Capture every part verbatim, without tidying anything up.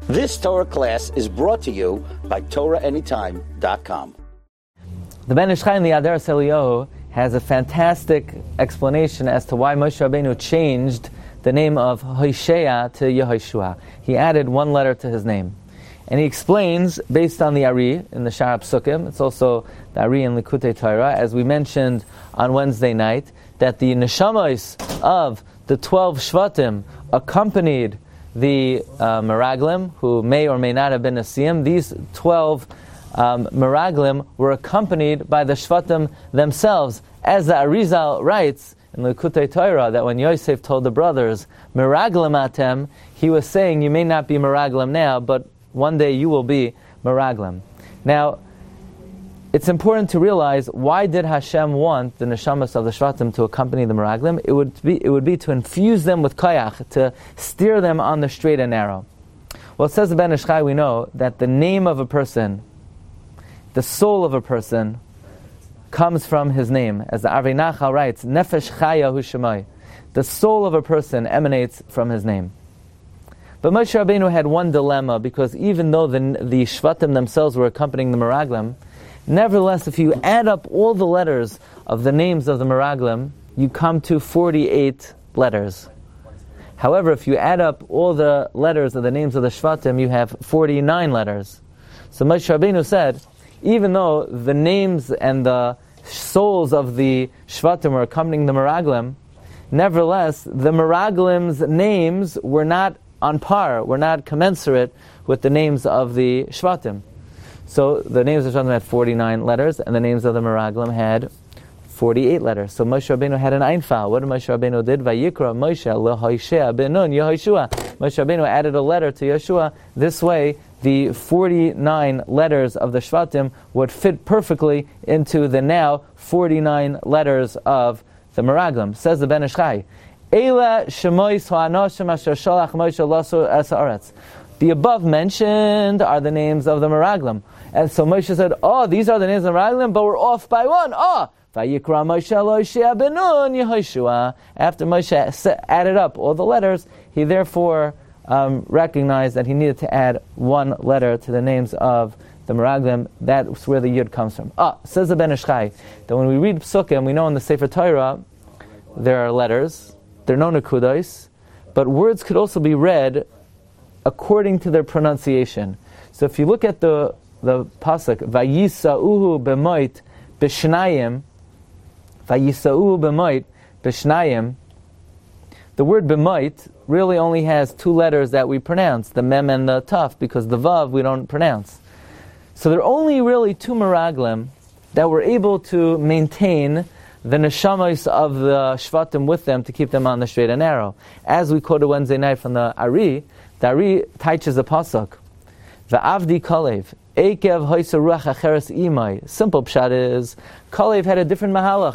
This Torah class is brought to you by Torah Anytime dot com. The Ben Ish Chai in the Adaras Eliyahu has a fantastic explanation as to why Moshe Rabbeinu changed the name of Hoshea to Yehoshua. He added one letter to his name. And he explains, based on the Ari in the Sha'ar Psukim, it's also the Ari in Likutei Torah, as we mentioned on Wednesday night, that the Neshamos of the twelve Shvatim accompanied the uh, Meraglim, who may or may not have been Nesiyim. These twelve um, Meraglim were accompanied by the Shvatim themselves. As the Arizal writes in Likutei Torah, that when Yosef told the brothers, Meraglim atem, he was saying, you may not be Meraglim now, but one day you will be Meraglim. Now, it's important to realize, why did Hashem want the neshamas of the Shvatim to accompany the Meraglim? It would be, it would be to infuse them with koyach, to steer them on the straight and narrow. Well, it says in Ben Ish Chai, we know that the name of a person, the soul of a person, comes from his name. As the Arvei Nachal writes, Nefesh Chaya Hu Shemai. The soul of a person emanates from his name. But Moshe Rabbeinu had one dilemma, because even though the, the Shvatim themselves were accompanying the Meraglim, nevertheless, if you add up all the letters of the names of the Meraglim, you come to forty-eight letters. However, if you add up all the letters of the names of the Shvatim, you have forty-nine letters. So Moshe Rabbeinu said, even though the names and the souls of the Shvatim were accompanying the Meraglim, nevertheless, the Meraglim's names were not on par, were not commensurate with the names of the Shvatim. So the names of the Shvatim had forty-nine letters, and the names of the Meraglim had forty-eight letters. So Moshe Rabbeinu had an Einfal. What did Moshe Rabbeinu did? Vayikra Moshe leHoshea ben Nun Yehoshua. Moshe Rabbeinu added a letter to Yeshua. This way, the forty-nine letters of the Shvatim would fit perfectly into the now forty-nine letters of the Meraglim. Says the Ben Ish Chai, Eila shemois ha'anoshim asher shalach Moshe lasu es haaretz. The above mentioned are the names of the Meraglim. And so Moshe said, oh, these are the names of the Meraglim, but we're off by one. Oh, Vayikra Moshe Eloshea ben Nun Yehoshua. After Moshe added up all the letters, he therefore um, recognized that he needed to add one letter to the names of the Meraglim. That's where the Yud comes from. Ah, says the Ben Ish Chai, that when we read Psukim, we know in the Sefer Torah, there are letters, there are no nekudos, but words could also be read according to their pronunciation. So if you look at the the pasuk, Vayisauhu b'moit b'shnayim, Vayisauhu b'moit b'shnayim, the word b'moit really only has two letters that we pronounce, the mem and the taf, because the vav we don't pronounce. So there are only really two Meraglim that were able to maintain the neshamas of the Shvatim with them to keep them on the straight and narrow. As we quoted Wednesday night from the Ari, the Ari teaches the pasuk, V'avdi Kalev, Ekev Hoysa Ruach Acheres Imai. Simple pshat is, Kalev had a different mahalach.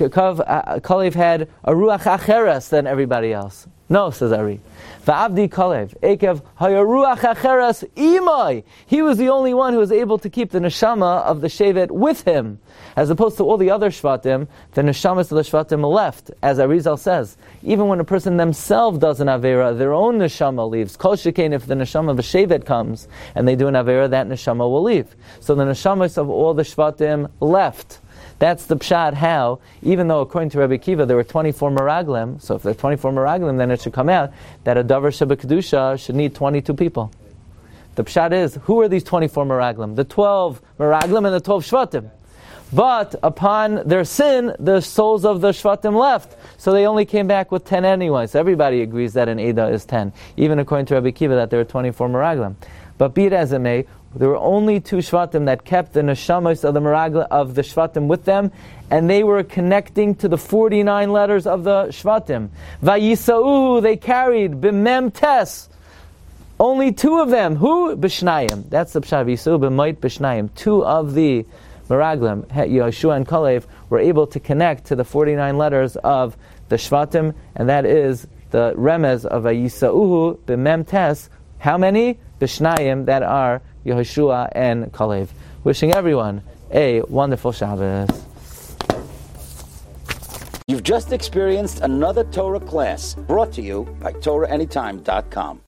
Kalev had a Ruach Acheres than everybody else. No, says Ari. V'avdi Kalev, Ekev Hoya Ruach Acheres Imai. He was the only one who was able to keep the neshama of the Shevet with him. As opposed to all the other Shvatim, the neshamas of the Shvatim left. As Arizal says, even when a person themselves does an Avera, their own neshama leaves. Kol shekain, if the neshama of a Shevet comes and they do an Avera, that neshama will leave. So the neshamas of all the Shvatim left. That's the pshat how, even though according to Rebbe Kiva there were twenty-four Meraglim, so if there are twenty-four Meraglim, then it should come out that a Davar Sheba Kedusha should need twenty-two people. The pshat is, who are these twenty-four Meraglim? The twelve Meraglim and the twelve Shvatim. But upon their sin, the souls of the Shvatim left. So they only came back with ten anyway. So everybody agrees that an Eda is ten. Even according to Rebbe Kiva that there were twenty-four Meraglim. But be it as it may, there were only two Shvatim that kept the Neshamos of the Meraglim, of the Shvatim with them, and they were connecting to the forty-nine letters of the Shvatim. Vayisa'u, they carried, B'mem tes. Only two of them. Who? B'shnayim. That's the Pshat. Vayisa'u b'moit b'shnayim. Two of the Meraglim, Yehoshua and Kalev, were able to connect to the forty-nine letters of the Shvatim, and that is the remez of a Yisauhu b'mem tes. How many? B'shnayim, that are Yehoshua and Kalev. Wishing everyone a wonderful Shabbos. You've just experienced another Torah class brought to you by Torah Anytime dot com.